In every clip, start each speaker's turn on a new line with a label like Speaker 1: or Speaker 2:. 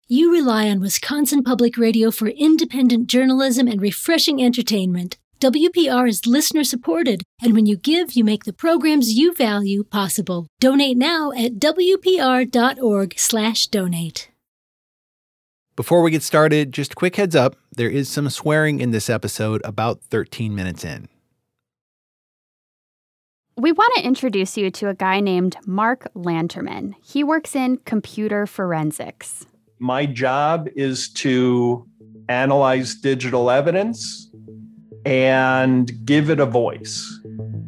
Speaker 1: You rely on Wisconsin Public Radio for independent journalism and refreshing entertainment. WPR is listener-supported, and when you give, you make the programs you value possible. Donate now at wpr.org/donate.
Speaker 2: Before we get started, just a quick heads up, there is some swearing in this episode about 13 minutes in.
Speaker 3: We want to introduce you to a guy named Mark Lanterman. He works in computer forensics.
Speaker 4: My job is to analyze digital evidence and give it a voice.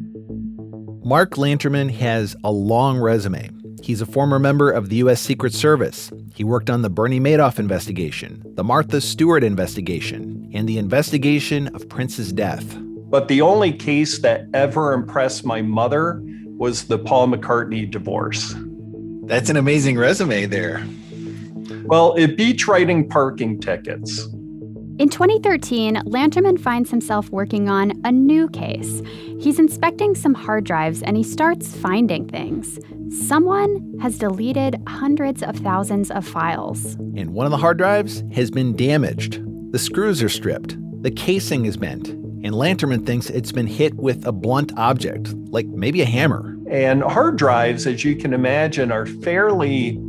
Speaker 2: Mark Lanterman has a long resume. He's a former member of the U.S. Secret Service. He worked on the Bernie Madoff investigation, the Martha Stewart investigation, and the investigation of Prince's death.
Speaker 4: But the only case that ever impressed my mother was the Paul McCartney divorce.
Speaker 5: That's an amazing resume there.
Speaker 4: Well, it beats writing parking tickets.
Speaker 3: In 2013, Lanterman finds himself working on a new case. He's inspecting some hard drives and he starts finding things. Someone has deleted hundreds of thousands of files.
Speaker 2: And one of the hard drives has been damaged. The screws are stripped. The casing is bent. And Lanterman thinks it's been hit with a blunt object, like maybe a hammer.
Speaker 4: And hard drives, as you can imagine, are fairly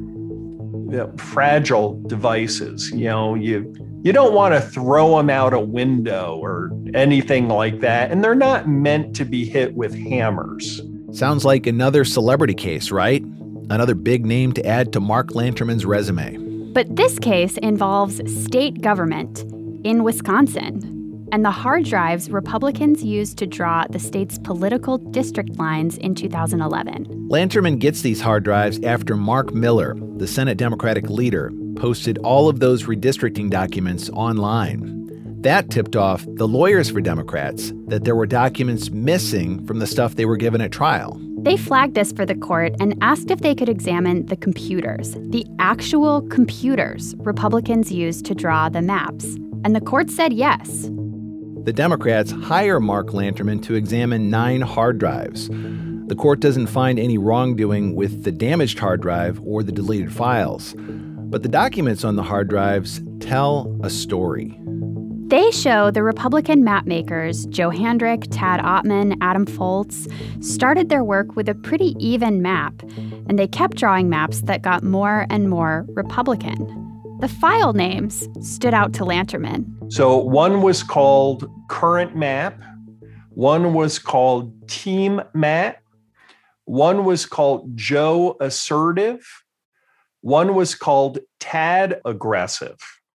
Speaker 4: fragile devices. You don't want to throw them out a window or anything like that. And they're not meant to be hit with hammers.
Speaker 2: Sounds like another celebrity case, right? Another big name to add to Mark Lanterman's resume.
Speaker 3: But this case involves state government in Wisconsin and the hard drives Republicans used to draw the state's political district lines in 2011.
Speaker 2: Lanterman gets these hard drives after Mark Miller, the Senate Democratic leader, posted all of those redistricting documents online. That tipped off the lawyers for Democrats that there were documents missing from the stuff they were given at trial.
Speaker 3: They flagged this for the court and asked if they could examine the computers, the actual computers Republicans used to draw the maps. And the court said yes.
Speaker 2: The Democrats hire Mark Lanterman to examine 9 hard drives. The court doesn't find any wrongdoing with the damaged hard drive or the deleted files. But the documents on the hard drives tell a story.
Speaker 3: They show the Republican mapmakers, Joe Handrick, Tad Ottman, Adam Foltz, started their work with a pretty even map, and they kept drawing maps that got more and more Republican. The file names stood out to Lanterman.
Speaker 4: So one was called Current Map, one was called Team Map, one was called Joe Assertive, one was called Tad Aggressive.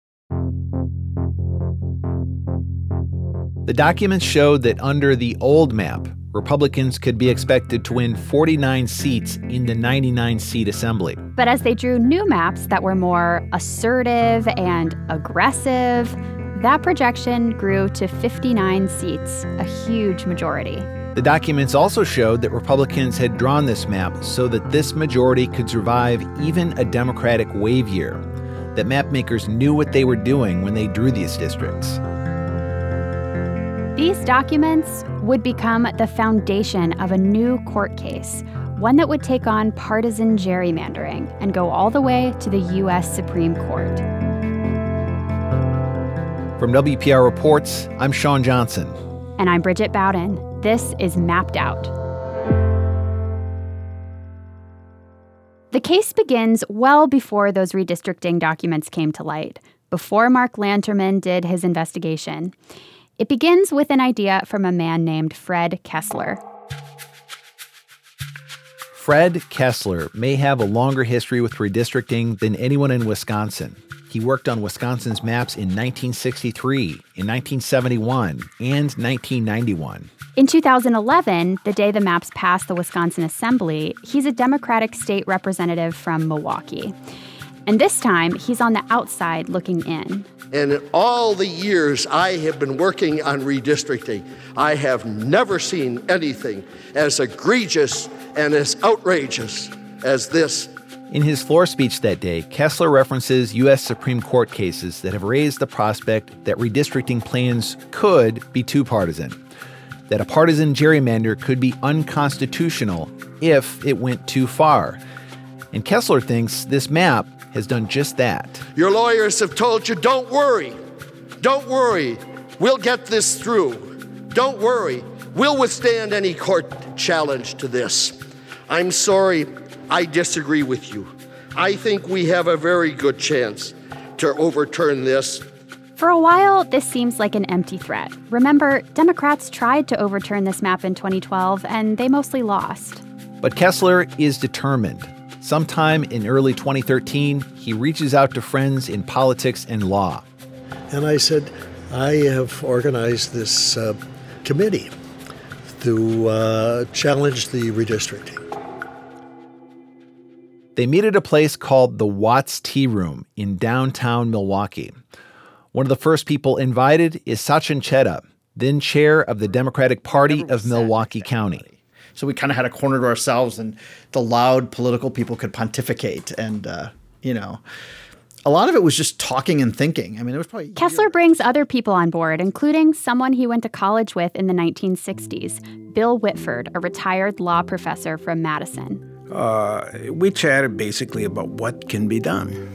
Speaker 2: The documents showed that under the old map, Republicans could be expected to win 49 seats in the 99-seat assembly.
Speaker 3: But as they drew new maps that were more assertive and aggressive, that projection grew to 59 seats, a huge majority.
Speaker 2: The documents also showed that Republicans had drawn this map so that this majority could survive even a Democratic wave year, that mapmakers knew what they were doing when they drew these districts.
Speaker 3: These documents would become the foundation of a new court case, one that would take on partisan gerrymandering and go all the way to the U.S. Supreme Court.
Speaker 2: From WPR Reports, I'm Sean Johnson.
Speaker 3: And I'm Bridget Bowden. This is Mapped Out. The case begins well before those redistricting documents came to light, before Mark Lanterman did his investigation. It begins with an idea from a man named Fred Kessler.
Speaker 2: Fred Kessler may have a longer history with redistricting than anyone in Wisconsin. He worked on Wisconsin's maps in 1963, in 1971, and 1991.
Speaker 3: In 2011, the day the maps passed the Wisconsin Assembly, he's a Democratic state representative from Milwaukee. And this time, he's on the outside looking in.
Speaker 6: And in all the years I have been working on redistricting, I have never seen anything as egregious and as outrageous as this.
Speaker 2: In his floor speech that day, Kessler references U.S. Supreme Court cases that have raised the prospect that redistricting plans could be too partisan, that a partisan gerrymander could be unconstitutional if it went too far. And Kessler thinks this map has done just that.
Speaker 6: Your lawyers have told you, don't worry. Don't worry. We'll get this through. Don't worry. We'll withstand any court challenge to this. I'm sorry, I disagree with you. I think we have a very good chance to overturn this.
Speaker 3: For a while, this seems like an empty threat. Remember, Democrats tried to overturn this map in 2012, and they mostly lost.
Speaker 2: But Kessler is determined. Sometime in early 2013, he reaches out to friends in politics and law.
Speaker 7: And I said, I have organized this committee to challenge the redistricting.
Speaker 2: They meet at a place called the Watts Tea Room in downtown Milwaukee. One of the first people invited is Sachin Chheda, then chair of the Democratic Party of Milwaukee County.
Speaker 8: So we kind of had a corner to ourselves, and the loud political people could pontificate. And, a lot of it was just talking and thinking. I mean, it was probably...
Speaker 3: Kessler brings other people on board, including someone he went to college with in the 1960s, Bill Whitford, a retired law professor from Madison.
Speaker 9: We chatted basically about what can be done.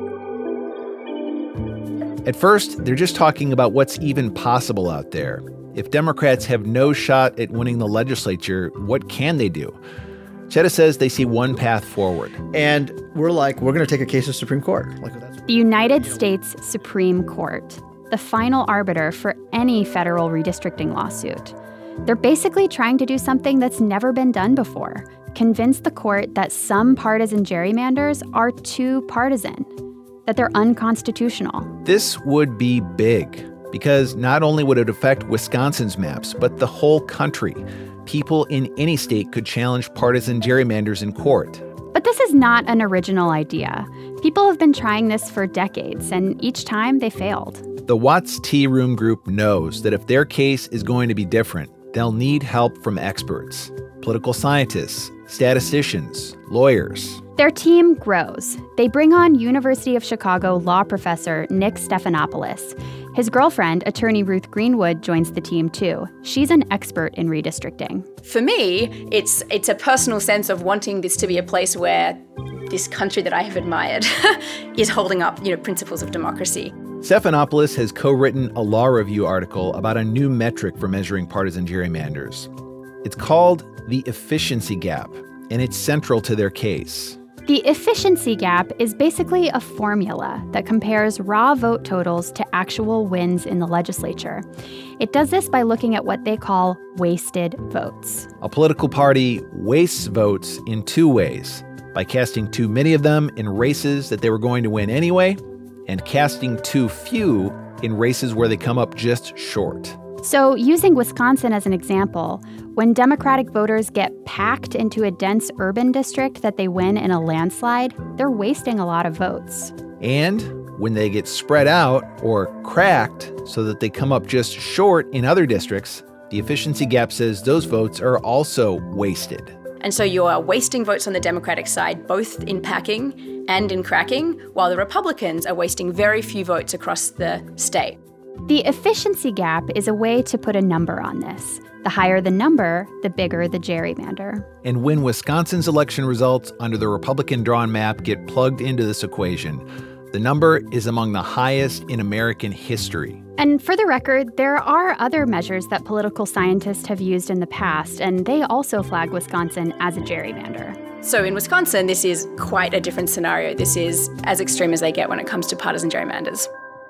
Speaker 2: At first, they're just talking about what's even possible out there. If Democrats have no shot at winning the legislature, what can they do? Chheda says they see one path forward.
Speaker 8: And we're going to take a case to the Supreme Court.
Speaker 3: The United States Supreme Court, the final arbiter for any federal redistricting lawsuit. They're basically trying to do something that's never been done before, convince the court that some partisan gerrymanders are too partisan, that they're unconstitutional.
Speaker 2: This would be big, because not only would it affect Wisconsin's maps, but the whole country. People in any state could challenge partisan gerrymanders in court.
Speaker 3: But this is not an original idea. People have been trying this for decades, and each time they failed.
Speaker 2: The Watts Tea Room Group knows that if their case is going to be different, they'll need help from experts, political scientists, statisticians, lawyers.
Speaker 3: Their team grows. They bring on University of Chicago law professor Nick Stephanopoulos. His girlfriend, attorney Ruth Greenwood, joins the team too. She's an expert in redistricting.
Speaker 10: For me, it's a personal sense of wanting this to be a place where this country that I have admired is holding up, principles of democracy.
Speaker 2: Stephanopoulos has co-written a law review article about a new metric for measuring partisan gerrymanders. It's called the efficiency gap, and it's central to their case.
Speaker 3: The efficiency gap is basically a formula that compares raw vote totals to actual wins in the legislature. It does this by looking at what they call wasted votes.
Speaker 2: A political party wastes votes in two ways: by casting too many of them in races that they were going to win anyway, and casting too few in races where they come up just short.
Speaker 3: So, using Wisconsin as an example, when Democratic voters get packed into a dense urban district that they win in a landslide, they're wasting a lot of votes.
Speaker 2: And when they get spread out or cracked so that they come up just short in other districts, the efficiency gap says those votes are also wasted.
Speaker 10: And so you are wasting votes on the Democratic side, both in packing and in cracking, while the Republicans are wasting very few votes across the state.
Speaker 3: The efficiency gap is a way to put a number on this. The higher the number, the bigger the gerrymander.
Speaker 2: And when Wisconsin's election results under the Republican-drawn map get plugged into this equation, the number is among the highest in American history.
Speaker 3: And for the record, there are other measures that political scientists have used in the past, and they also flag Wisconsin as a gerrymander.
Speaker 10: So in Wisconsin, this is quite a different scenario. This is as extreme as they get when it comes to partisan gerrymanders.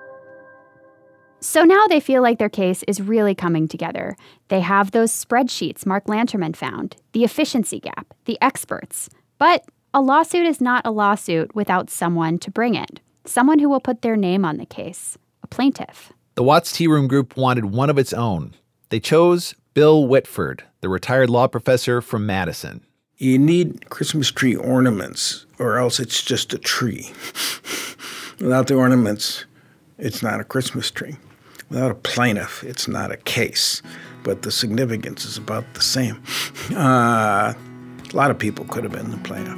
Speaker 3: So now they feel like their case is really coming together. They have those spreadsheets Mark Lanterman found, the efficiency gap, the experts. But a lawsuit is not a lawsuit without someone to bring it, someone who will put their name on the case, a plaintiff.
Speaker 2: The Watts Tea Room Group wanted one of its own. They chose Bill Whitford, the retired law professor from Madison.
Speaker 9: You need Christmas tree ornaments, or else it's just a tree. Without the ornaments, it's not a Christmas tree. Without a plaintiff, it's not a case, but the significance is about the same. A lot of people could have been the plaintiff.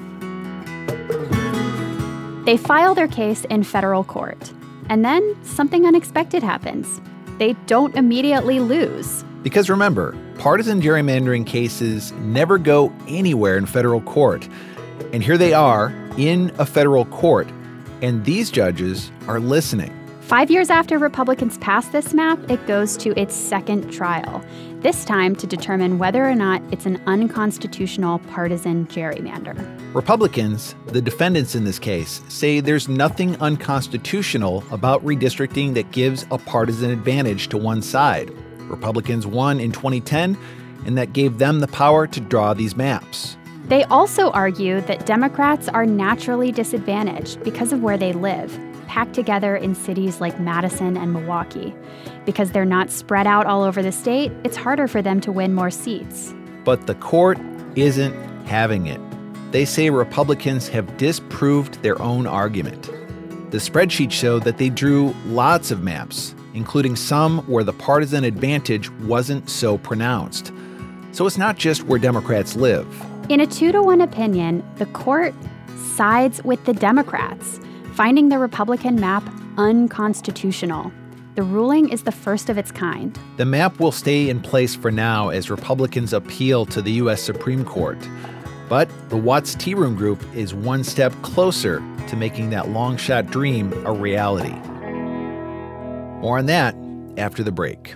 Speaker 3: They file their case in federal court, and then something unexpected happens. They don't immediately lose.
Speaker 2: Because remember, partisan gerrymandering cases never go anywhere in federal court. And here they are in a federal court, And these judges are listening.
Speaker 3: 5 years after Republicans pass this map, it goes to its second trial, this time to determine whether or not it's an unconstitutional partisan gerrymander.
Speaker 2: Republicans, the defendants in this case, say there's nothing unconstitutional about redistricting that gives a partisan advantage to one side. Republicans won in 2010, and that gave them the power to draw these maps.
Speaker 3: They also argue that Democrats are naturally disadvantaged because of where they live, packed together in cities like Madison and Milwaukee. Because they're not spread out all over the state, it's harder for them to win more seats.
Speaker 2: But the court isn't having it. They say Republicans have disproved their own argument. The spreadsheets show that they drew lots of maps, including some where the partisan advantage wasn't so pronounced. So it's not just where Democrats live.
Speaker 3: In a 2-to-1 opinion, the court sides with the Democrats, finding the Republican map unconstitutional. The ruling is the first of its kind.
Speaker 2: The map will stay in place for now as Republicans appeal to the U.S. Supreme Court. But the Watts Tea Room Group is one step closer to making that long-shot dream a reality. More on that after the break.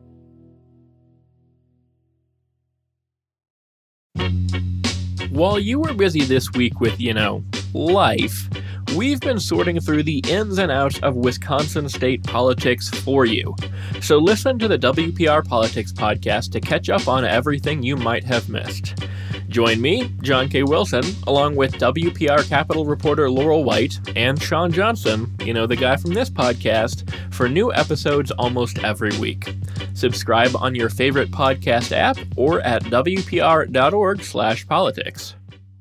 Speaker 11: While you were busy this week with, life, we've been sorting through the ins and outs of Wisconsin state politics for you. So listen to the WPR Politics Podcast to catch up on everything you might have missed. Join me, John K. Wilson, along with WPR Capitol reporter Laurel White and Sean Johnson, the guy from this podcast, for new episodes almost every week. Subscribe on your favorite podcast app or at wpr.org/politics.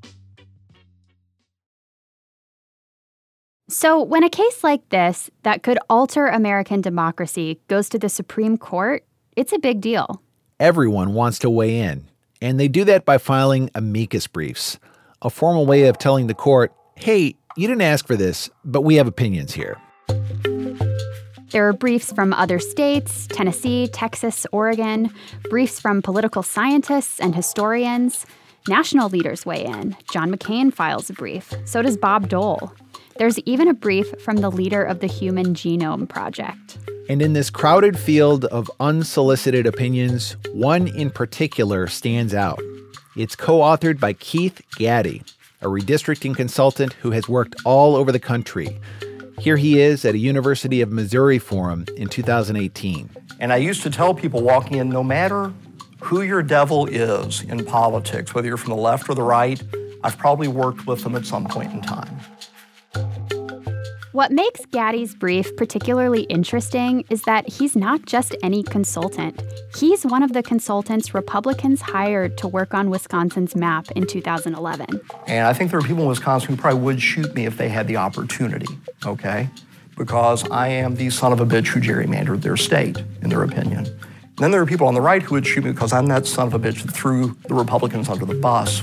Speaker 3: So when a case like this that could alter American democracy goes to the Supreme Court, it's a big deal.
Speaker 2: Everyone wants to weigh in, and they do that by filing amicus briefs, a formal way of telling the court, hey, you didn't ask for this, but we have opinions here.
Speaker 3: There are briefs from other states, Tennessee, Texas, Oregon, briefs from political scientists and historians. National leaders weigh in. John McCain files a brief. So does Bob Dole. There's even a brief from the leader of the Human Genome Project.
Speaker 2: And in this crowded field of unsolicited opinions, one in particular stands out. It's co-authored by Keith Gaddy, a redistricting consultant who has worked all over the country. Here he is at a University of Missouri forum in 2018.
Speaker 12: And I used to tell people walking in, no matter who your devil is in politics, whether you're from the left or the right, I've probably worked with them at some point in time.
Speaker 3: What makes Gaddy's brief particularly interesting is that he's not just any consultant. He's one of the consultants Republicans hired to work on Wisconsin's map in 2011.
Speaker 12: And I think there are people in Wisconsin who probably would shoot me if they had the opportunity, okay? Because I am the son of a bitch who gerrymandered their state, in their opinion. And then there are people on the right who would shoot me because I'm that son of a bitch that threw the Republicans under the bus.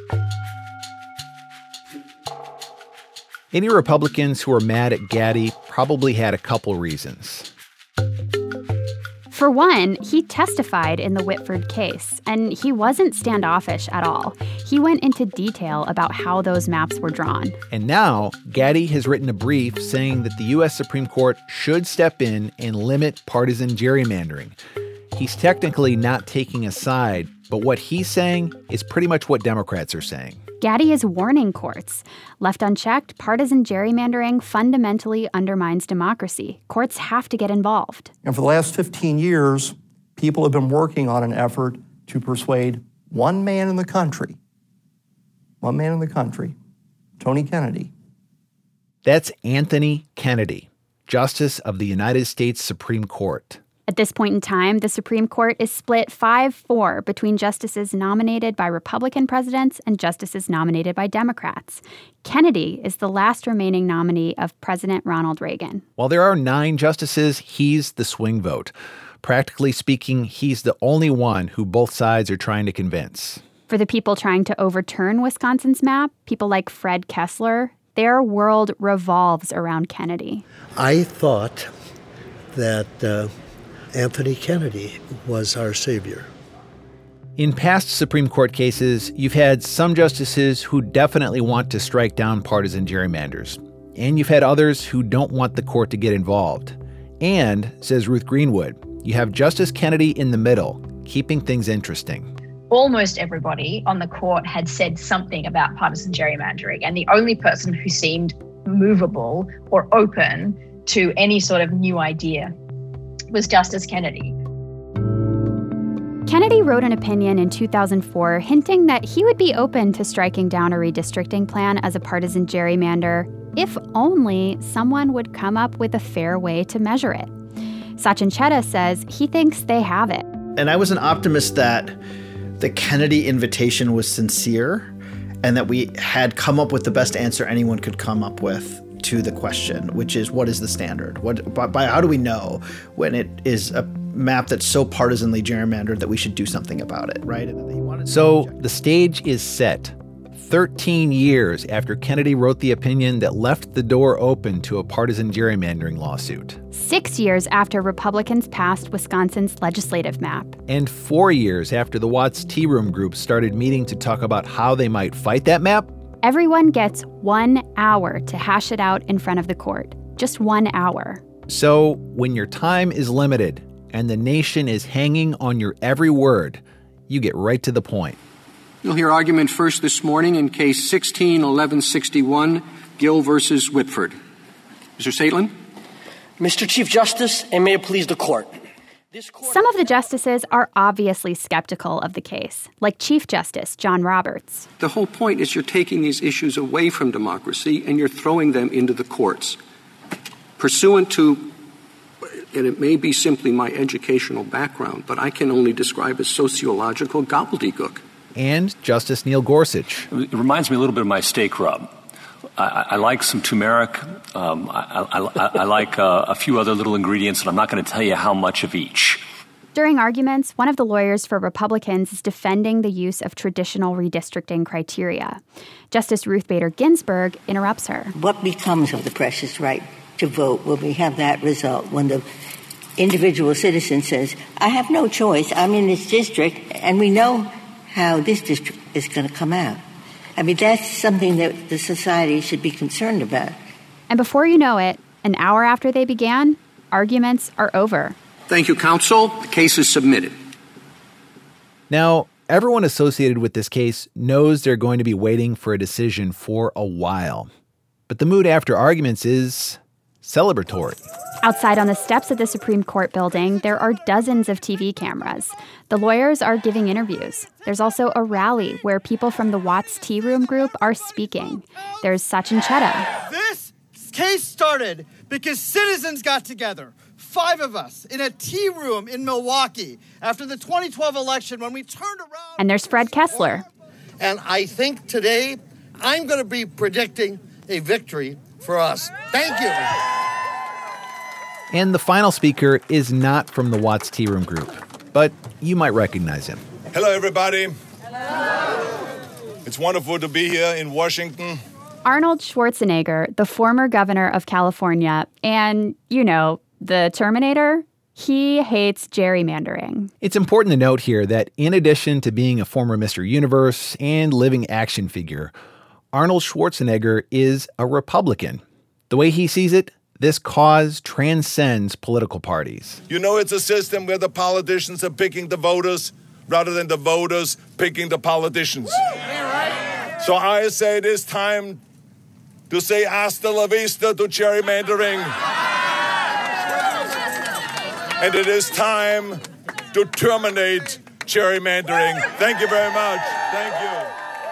Speaker 2: Any Republicans who are mad at Gaddy probably had a couple reasons.
Speaker 3: For one, he testified in the Whitford case, and he wasn't standoffish at all. He went into detail about how those maps were drawn.
Speaker 2: And now, Gaddy has written a brief saying that the U.S. Supreme Court should step in and limit partisan gerrymandering. He's technically not taking a side, but what he's saying is pretty much what Democrats are saying.
Speaker 3: Gaddy is warning courts. Left unchecked, partisan gerrymandering fundamentally undermines democracy. Courts have to get involved.
Speaker 12: And for the last 15 years, people have been working on an effort to persuade one man in the country, Tony Kennedy.
Speaker 2: That's Anthony Kennedy, Justice of the United States Supreme Court.
Speaker 3: At this point in time, the Supreme Court is split 5-4 between justices nominated by Republican presidents and justices nominated by Democrats. Kennedy is the last remaining nominee of President Ronald Reagan.
Speaker 2: While there are 9 justices, he's the swing vote. Practically speaking, he's the only one who both sides are trying to convince.
Speaker 3: For the people trying to overturn Wisconsin's map, people like Fred Kessler, their world revolves around Kennedy.
Speaker 7: I thought that Anthony Kennedy was our savior.
Speaker 2: In past Supreme Court cases, you've had some justices who definitely want to strike down partisan gerrymanders. and you've had others who don't want the court to get involved. And, says Ruth Greenwood, you have Justice Kennedy in the middle, keeping things interesting.
Speaker 13: Almost everybody on the court had said something about partisan gerrymandering, and the only person who seemed movable or open to any sort of new idea was Justice Kennedy.
Speaker 3: Kennedy wrote an opinion in 2004 hinting that he would be open to striking down a redistricting plan as a partisan gerrymander if only someone would come up with a fair way to measure it. Sachin Chheda says he thinks they have it.
Speaker 8: And I was an optimist that the Kennedy invitation was sincere and that we had come up with the best answer anyone could come up with to the question, which is, what is the standard? How do we know when it is a map that's so partisanly gerrymandered that we should do something about it, right?
Speaker 2: So the stage is set. 13 years after Kennedy wrote the opinion that left the door open to a partisan gerrymandering lawsuit.
Speaker 3: 6 years after Republicans passed Wisconsin's legislative map.
Speaker 2: And 4 years after the Watts Tea Room Group started meeting to talk about how they might fight that map.
Speaker 3: Everyone gets 1 hour to hash it out in front of the court. Just 1 hour.
Speaker 2: So when your time is limited and the nation is hanging on your every word, you get right to the point.
Speaker 14: You'll hear argument first this morning in Case 16-1161, Gill versus Whitford. Mr. Saitlin.
Speaker 15: Mr. Chief Justice, and may it please the court.
Speaker 3: Some of the justices are obviously skeptical of the case, like Chief Justice John Roberts.
Speaker 14: The whole point is you're taking these issues away from democracy and you're throwing them into the courts. Pursuant to, and it may be simply my educational background, but I can only describe as sociological gobbledygook.
Speaker 2: And Justice Neil Gorsuch.
Speaker 16: It reminds me a little bit of my steak rub. I like some turmeric. I like a few other little ingredients, and I'm not going to tell you how much of each.
Speaker 3: During arguments, one of the lawyers for Republicans is defending the use of traditional redistricting criteria. Justice Ruth Bader Ginsburg interrupts her.
Speaker 17: What becomes of the precious right to vote when we have that result, when the individual citizen says, I have no choice, I'm in this district, and we know how this district is going to come out. I mean, that's something that the society should be concerned about.
Speaker 3: And before you know it, an hour after they began, arguments are over.
Speaker 14: Thank you, counsel. The case is submitted.
Speaker 2: Now, everyone associated with this case knows they're going to be waiting for a decision for a while. But the mood after arguments is celebratory.
Speaker 3: Outside on the steps of the Supreme Court building, there are dozens of TV cameras. The lawyers are giving interviews. There's also a rally where people from the Watts Tea Room Group are speaking. There's Sachin Chheda.
Speaker 18: This case started because citizens got together, 5 of us, in a tea room in Milwaukee after the 2012 election when we turned around.
Speaker 3: And there's Fred Kessler.
Speaker 6: And I think today I'm going to be predicting a victory for us. Thank you.
Speaker 2: And the final speaker is not from the Watts Tea Room Group, but you might recognize him.
Speaker 19: Hello, everybody. Hello. It's wonderful to be here in Washington.
Speaker 3: Arnold Schwarzenegger, the former governor of California, and, you know, the Terminator, he hates gerrymandering.
Speaker 2: It's important to note here that in addition to being a former Mr. Universe and living action figure, Arnold Schwarzenegger is a Republican. The way he sees it, this cause transcends political parties.
Speaker 19: You know, it's a system where the politicians are picking the voters rather than the voters picking the politicians. So I say it is time to say hasta la vista to gerrymandering. And it is time to terminate gerrymandering. Thank you very much. Thank you.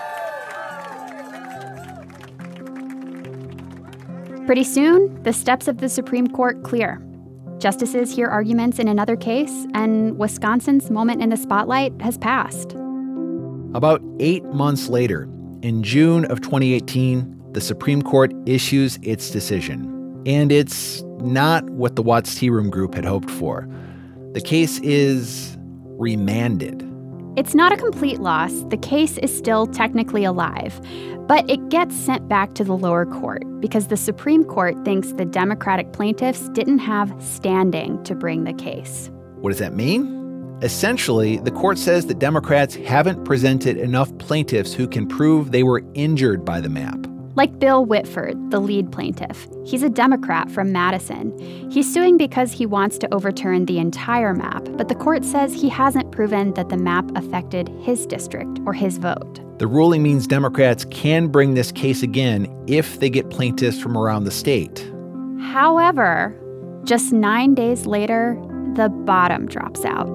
Speaker 3: Pretty soon, the steps of the Supreme Court clear. Justices hear arguments in another case, and Wisconsin's moment in the spotlight has passed.
Speaker 2: About 8 months later, in June of 2018, the Supreme Court issues its decision. And it's not what the Watts Tea Room Group had hoped for. The case is remanded.
Speaker 3: It's not a complete loss. The case is still technically alive. But it gets sent back to the lower court because the Supreme Court thinks the Democratic plaintiffs didn't have standing to bring the case.
Speaker 2: What does that mean? Essentially, the court says that Democrats haven't presented enough plaintiffs who can prove they were injured by the map.
Speaker 3: Like Bill Whitford, the lead plaintiff. He's a Democrat from Madison. He's suing because he wants to overturn the entire map, but the court says he hasn't proven that the map affected his district or his vote.
Speaker 2: The ruling means Democrats can bring this case again if they get plaintiffs from around the state.
Speaker 3: However, just 9 days later, the bottom drops out.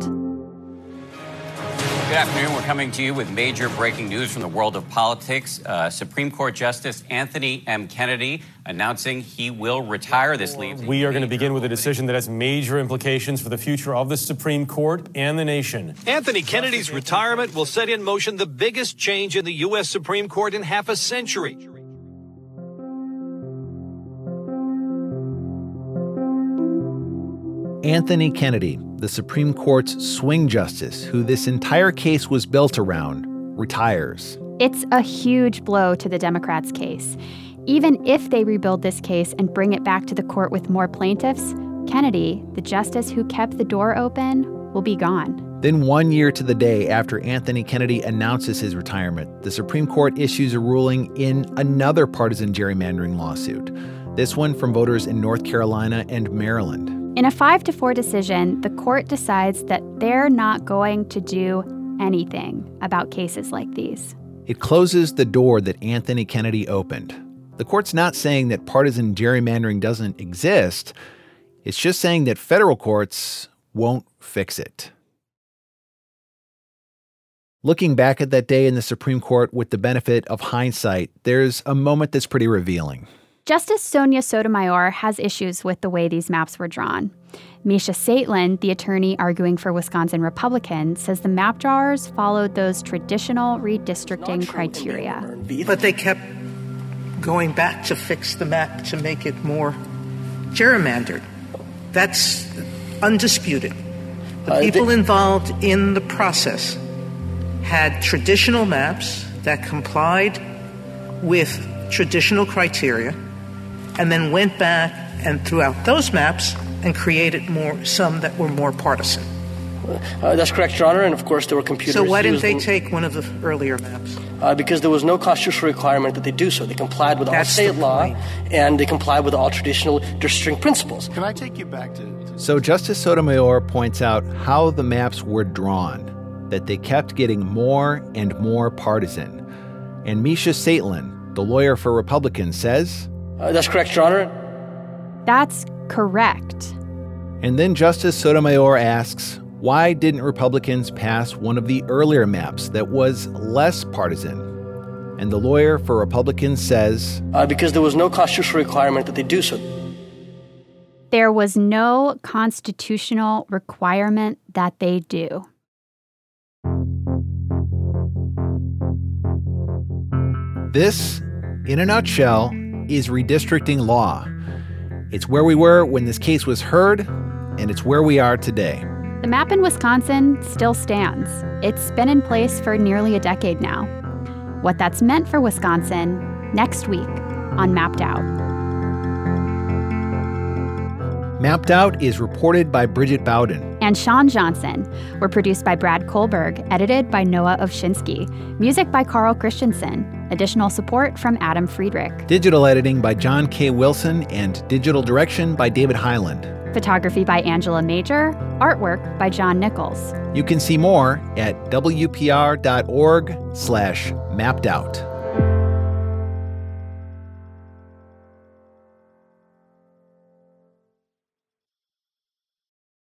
Speaker 20: Good afternoon. We're coming to you with major breaking news from the world of politics. Supreme Court Justice Anthony M. Kennedy announcing he will retire. This leaves.
Speaker 21: We are going to begin with a decision that has major implications for the future of the Supreme Court and the nation.
Speaker 22: Anthony Kennedy's retirement will set in motion the biggest change in the U.S. Supreme Court in half a century.
Speaker 2: Anthony Kennedy, the Supreme Court's swing justice, who this entire case was built around, retires.
Speaker 3: It's a huge blow to the Democrats' case. Even if they rebuild this case and bring it back to the court with more plaintiffs, Kennedy, the justice who kept the door open, will be gone.
Speaker 2: Then 1 year to the day after Anthony Kennedy announces his retirement, the Supreme Court issues a ruling in another partisan gerrymandering lawsuit, this one from voters in North Carolina and Maryland.
Speaker 3: In a 5-4 decision, the court decides that they're not going to do anything about cases like these.
Speaker 2: It closes the door that Anthony Kennedy opened. The court's not saying that partisan gerrymandering doesn't exist. It's just saying that federal courts won't fix it. Looking back at that day in the Supreme Court with the benefit of hindsight, there's a moment that's pretty revealing.
Speaker 3: Justice Sonia Sotomayor has issues with the way these maps were drawn. Misha Saitlin, the attorney arguing for Wisconsin Republicans, says the map drawers followed those traditional redistricting criteria.
Speaker 23: But they kept going back to fix the map to make it more gerrymandered. That's undisputed. The people involved in the process had traditional maps that complied with traditional criteria, and then went back and threw out those maps and created some that were more partisan.
Speaker 15: That's correct, Your Honor, and of course there were computers.
Speaker 23: So why didn't they take one of the earlier maps?
Speaker 15: Because there was no constitutional requirement that they do so. They complied with all state law, and they complied with all traditional districting principles.
Speaker 5: Can I take you back to...
Speaker 2: So Justice Sotomayor points out how the maps were drawn, that they kept getting more and more partisan. And Misha Saitlin, the lawyer for Republicans, says...
Speaker 15: That's correct, Your Honor.
Speaker 3: That's correct.
Speaker 2: And then Justice Sotomayor asks, why didn't Republicans pass one of the earlier maps that was less partisan? And the lawyer for Republicans says...
Speaker 15: because there was no constitutional requirement that they do so.
Speaker 3: There was no constitutional requirement that they do.
Speaker 2: This, in a nutshell, is redistricting law. It's where we were when this case was heard, and it's where we are today.
Speaker 3: The map in Wisconsin still stands. It's been in place for nearly a decade now. What that's meant for Wisconsin, next week on Mapped Out.
Speaker 2: Mapped Out is reported by Bridget Bowden
Speaker 3: and Sean Johnson. We're produced by Brad Kohlberg, edited by Noah Ovshinsky. Music by Carl Christensen. Additional support from Adam Friedrich.
Speaker 2: Digital editing by John K. Wilson and digital direction by David Hyland.
Speaker 3: Photography by Angela Major. Artwork by John Nichols.
Speaker 2: You can see more at wpr.org/mappedout.